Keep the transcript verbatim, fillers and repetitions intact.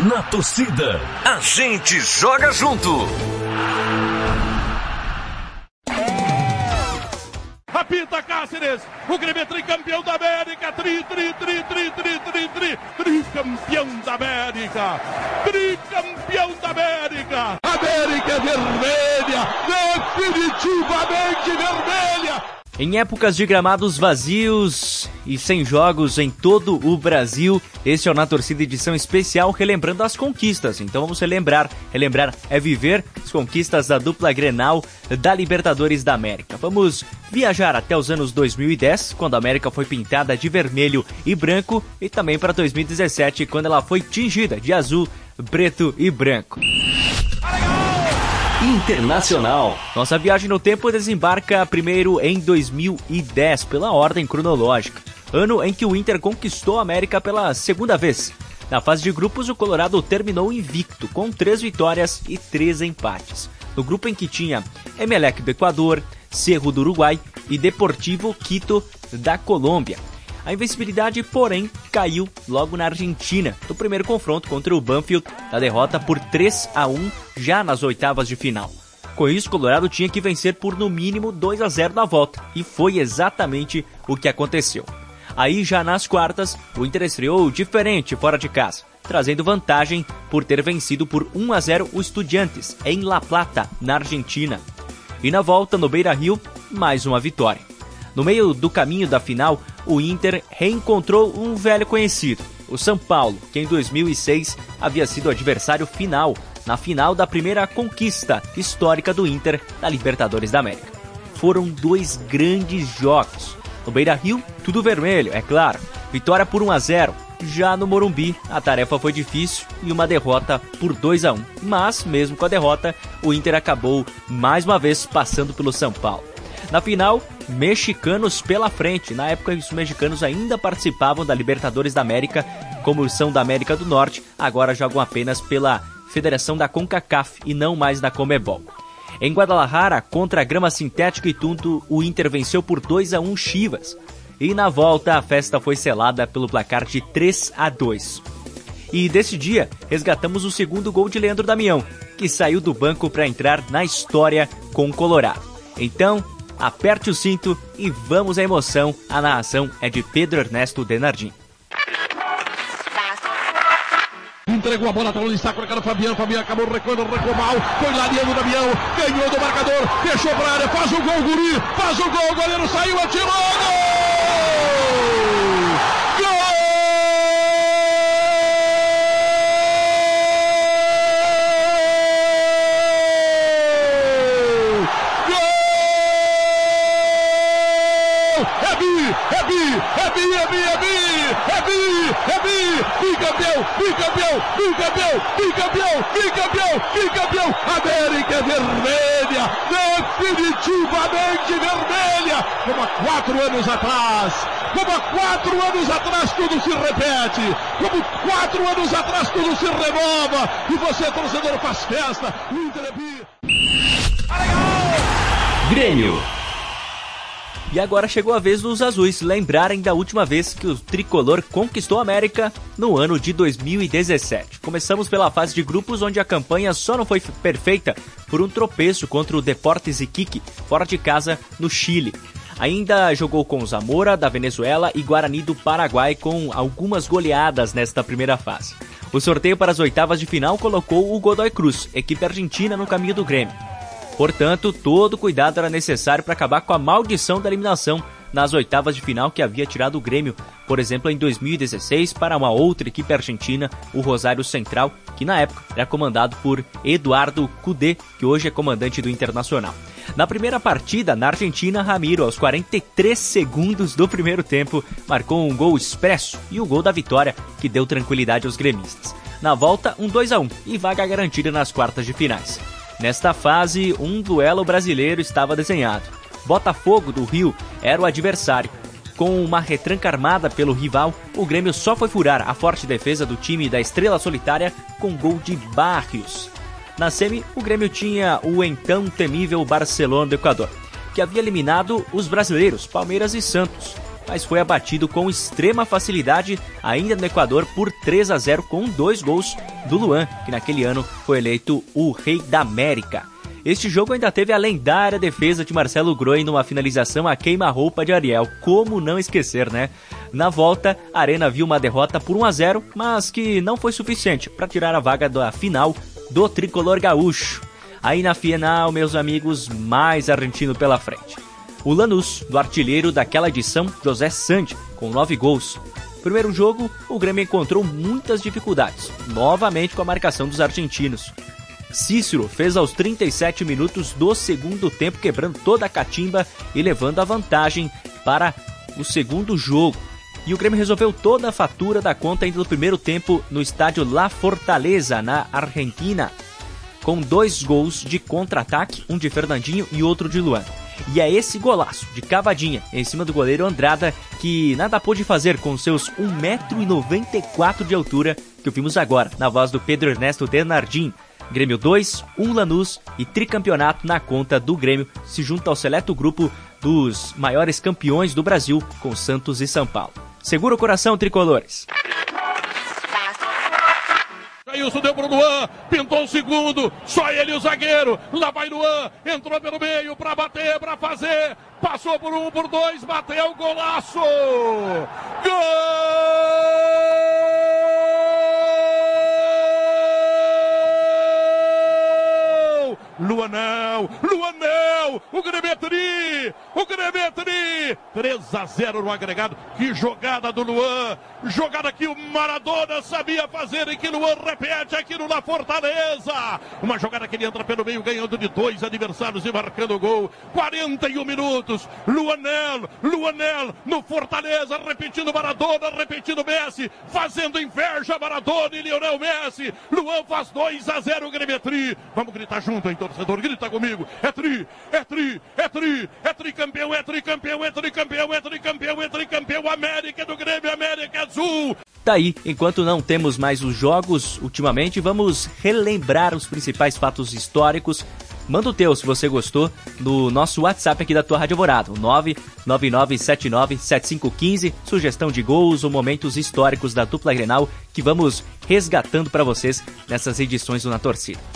Na torcida, a gente joga junto. Apita Cáceres, o Grêmio é tricampeão da América, tri, tri, tri, tri, tri, tri, tri, tricampeão da América, tricampeão da América. América é vermelha, definitivamente vermelha. Em épocas de gramados vazios e sem jogos em todo o Brasil, este é o Na Torcida edição especial relembrando as conquistas. Então vamos relembrar, relembrar é viver as conquistas da dupla Grenal da Libertadores da América. Vamos viajar até os anos dois mil e dez, quando a América foi pintada de vermelho e branco, e também para dois mil e dezessete, quando ela foi tingida de azul, preto e branco. Internacional. Nossa viagem no tempo desembarca primeiro em dois mil e dez, pela ordem cronológica, ano em que o Inter conquistou a América pela segunda vez. Na fase de grupos, o Colorado terminou invicto, com três vitórias e três empates. No grupo em que tinha Emelec do Equador, Cerro do Uruguai e Deportivo Quito da Colômbia. A invencibilidade, porém, caiu logo na Argentina, no primeiro confronto contra o Banfield, da derrota por três a um já nas oitavas de final. Com isso, o Colorado tinha que vencer por no mínimo dois a zero na volta, e foi exatamente o que aconteceu. Aí, já nas quartas, o Inter estreou diferente fora de casa, trazendo vantagem por ter vencido por um a zero o Estudiantes, em La Plata, na Argentina. E na volta, no Beira-Rio, mais uma vitória. No meio do caminho da final, o Inter reencontrou um velho conhecido, o São Paulo, que em dois mil e seis havia sido adversário final, na final da primeira conquista histórica do Inter da Libertadores da América. Foram dois grandes jogos. No Beira-Rio, tudo vermelho, é claro, vitória por um a zero. Já no Morumbi, a tarefa foi difícil e uma derrota por dois a um. Mas, mesmo com a derrota, o Inter acabou mais uma vez passando pelo São Paulo. Na final, mexicanos pela frente. Na época, os mexicanos ainda participavam da Libertadores da América, como são da América do Norte, agora jogam apenas pela Federação da CONCACAF e não mais da Conmebol. Em Guadalajara, contra a grama sintética e tudo, o Inter venceu por dois a um Chivas. E na volta, a festa foi selada pelo placar de três a dois. E desse dia, resgatamos o segundo gol de Leandro Damião, que saiu do banco para entrar na história com o Colorado. Então, aperte o cinto e vamos à emoção. A narração é de Pedro Ernesto Denardim. Entregou a bola para onde está colocando o Fabiano. Fabiano acabou recuando, recuou mal. Foi lá Leandro Damião, ganhou do marcador, fechou para a área, faz o gol, Guri, faz o gol, o goleiro saiu, atirou, gol! É bi, é bi, é bi, é bi, é bi, é bi, bicampeão, bicampeão, bicampeão, bicampeão, bicampeão, bicampeão, América vermelha, definitivamente vermelha, como há quatro anos atrás, como há quatro anos atrás tudo se repete, como quatro anos atrás tudo se renova, e você, torcedor, faz festa, o Inter é bi. Grêmio. E agora chegou a vez dos azuis lembrarem da última vez que o tricolor conquistou a América no ano de dois mil e dezessete. Começamos pela fase de grupos, onde a campanha só não foi perfeita por um tropeço contra o Deportes Iquique, fora de casa, no Chile. Ainda jogou com o Zamora, da Venezuela, e Guarani do Paraguai, com algumas goleadas nesta primeira fase. O sorteio para as oitavas de final colocou o Godoy Cruz, equipe argentina, no caminho do Grêmio. Portanto, todo cuidado era necessário para acabar com a maldição da eliminação nas oitavas de final que havia tirado o Grêmio, por exemplo, em dois mil e dezesseis, para uma outra equipe argentina, o Rosário Central, que na época era comandado por Eduardo Cudê, que hoje é comandante do Internacional. Na primeira partida, na Argentina, Ramiro, aos quarenta e três segundos do primeiro tempo, marcou um gol expresso e o gol da vitória, que deu tranquilidade aos gremistas. Na volta, um dois a um e vaga garantida nas quartas de finais. Nesta fase, um duelo brasileiro estava desenhado. Botafogo do Rio era o adversário. Com uma retranca armada pelo rival, o Grêmio só foi furar a forte defesa do time da Estrela Solitária com gol de Barrios. Na semi, o Grêmio tinha o então temível Barcelona do Equador, que havia eliminado os brasileiros Palmeiras e Santos. mas foi abatido com extrema facilidade ainda no Equador por três a zero com dois gols do Luan, que naquele ano foi eleito o Rei da América. Este jogo ainda teve a lendária defesa de Marcelo Groi numa finalização a queima-roupa de Ariel. Como não esquecer, né? Na volta, a Arena viu uma derrota por um a zero, mas que não foi suficiente para tirar a vaga da final do tricolor gaúcho. Aí na final, meus amigos, mais argentino pela frente. O Lanús, do artilheiro daquela edição, José Sandi, com nove gols. Primeiro jogo, o Grêmio encontrou muitas dificuldades, novamente com a marcação dos argentinos. Cícero fez aos trinta e sete minutos do segundo tempo, quebrando toda a catimba e levando a vantagem para o segundo jogo. E o Grêmio resolveu toda a fatura da conta ainda no primeiro tempo no estádio La Fortaleza, na Argentina, com dois gols de contra-ataque, um de Fernandinho e outro de Luan. E é esse golaço de cavadinha em cima do goleiro Andrada que nada pôde fazer com seus um metro e noventa e quatro de altura que ouvimos agora na voz do Pedro Ernesto Denardim. Grêmio dois, um Lanús e tricampeonato na conta do Grêmio, se junta ao seleto grupo dos maiores campeões do Brasil com Santos e São Paulo. Segura o coração, tricolores! Isso deu pro Luan, pintou o segundo, só ele o zagueiro, lá vai Luan, entrou pelo meio pra bater, pra fazer, passou por um, por dois, bateu, golaço! Gol! Luan não, Luan não, o Grêmio é tri, o Grêmio é tri, três a zero no agregado, que jogada do Luan, jogada que o Maradona sabia fazer e que Luan repete aqui no La Fortaleza, uma jogada que ele entra pelo meio ganhando de dois adversários e marcando o gol, quarenta e um minutos, Luanel, Luanel no Fortaleza, repetindo Maradona, repetindo Messi, fazendo inveja Maradona e Lionel Messi, Luan faz dois a zero, o Grêmio é tri, vamos gritar junto então. Torcedor, grita comigo, é tri, é tri, é tri, é tricampeão, é tricampeão, é tricampeão, é tricampeão, é tricampeão, América do Grêmio, América Azul. Daí, enquanto não temos mais os jogos, ultimamente vamos relembrar os principais fatos históricos. Manda o teu, se você gostou, no nosso WhatsApp aqui da tua Rádio Alvorada, o nove nove nove sete nove sete cinco um cinco, sugestão de gols ou momentos históricos da dupla Grenal que vamos resgatando para vocês nessas edições do Na Torcida.